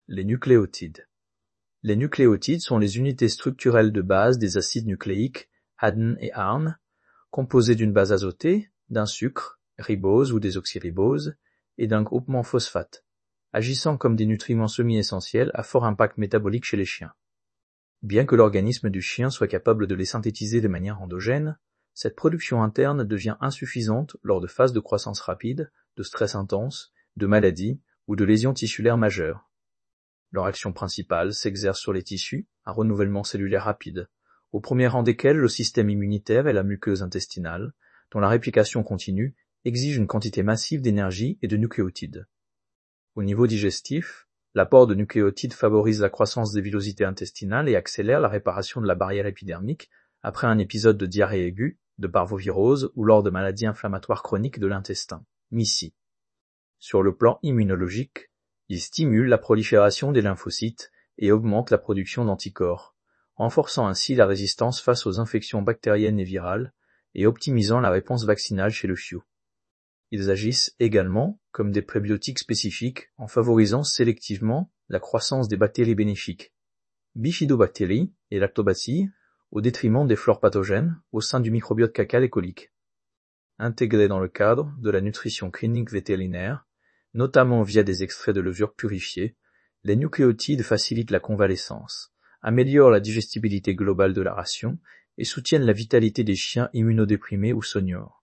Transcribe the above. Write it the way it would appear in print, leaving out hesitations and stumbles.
Les nucléotides. Les nucléotides sont les unités structurelles de base des acides nucléiques ADN et ARN, composés d'une base azotée, d'un sucre, ribose ou désoxyribose, et d'un groupement phosphate, agissant comme des nutriments semi-essentiels à fort impact métabolique chez les chiens. Bien que l'organisme du chien soit capable de les synthétiser de manière endogène, cette production interne devient insuffisante lors de phases de croissance rapide, de stress intense, de maladies ou de lésions tissulaires majeures. Leur action principale s'exerce sur les tissus, un renouvellement cellulaire rapide, au premier rang desquels le système immunitaire et la muqueuse intestinale, dont la réplication continue exige une quantité massive d'énergie et de nucléotides. Au niveau digestif, l'apport de nucléotides favorise la croissance des villosités intestinales et accélère la réparation de la barrière épidermique après un épisode de diarrhée aiguë, de parvovirose ou lors de maladies inflammatoires chroniques de l'intestin, MICI. Sur le plan immunologique, il stimule la prolifération des lymphocytes et augmente la production d'anticorps, renforçant ainsi la résistance face aux infections bactériennes et virales et optimisant la réponse vaccinale chez le chiot. Ils agissent également comme des prébiotiques spécifiques en favorisant sélectivement la croissance des bactéries bénéfiques, bifidobactéries et lactobacilles, au détriment des flores pathogènes au sein du microbiote cacal et colique. Intégrés dans le cadre de la nutrition clinique vétérinaire, notamment via des extraits de levure purifiés, les nucléotides facilitent la convalescence, améliorent la digestibilité globale de la ration et soutiennent la vitalité des chiens immunodéprimés ou seniors.